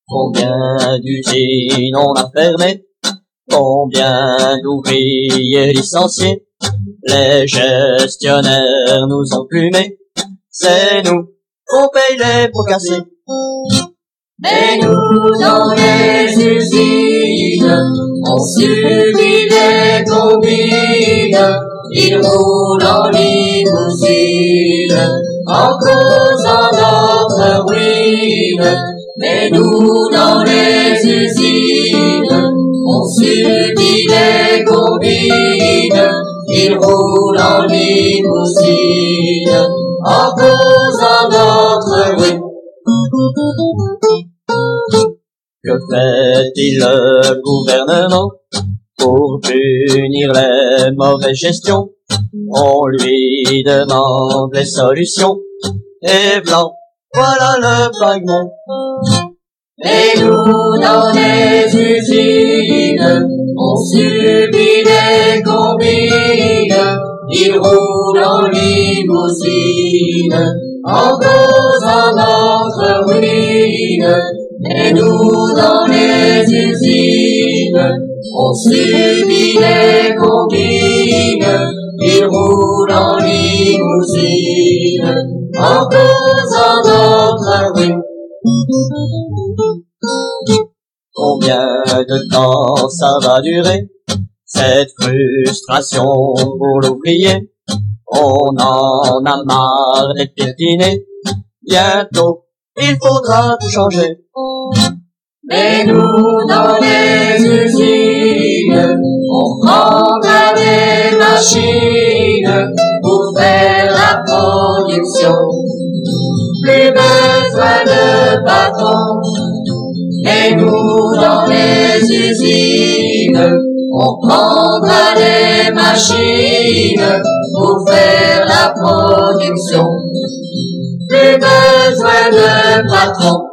Combien d'usines on a fermé, combien d'ouvriers licenciés, les gestionnaires nous ont plumés, c'est nous qu'on paye les pots cassés. Mais nous, dans les usines, on subit des combines, ils roulent en limousine, en causant notre ruine. Mais nous, dans les usines, on subit des combines, ils roulent en limousine, en causant notre ruine. Que fait-il le gouvernement pour punir les mauvaises gestions? On lui demande les solutions, et blanc, voilà le fragment. Et nous, dans les usines, on subit des combines, ils roulent en limousine, en causant notre ruine. Et nous, dans les usines, on subit des combines, ils roulent en limousine, en causant notre ruine. Combien de temps ça va durer, cette frustration pour l'ouvrier? On en a marre d'être piétiné, bientôt il faudra tout changer. Mais nous, dans les usines, on prendra des machines pour faire la production. Plus besoin de patrons. Et nous, dans les usines, on prendra des machines pour faire la production. Plus besoin de patrons.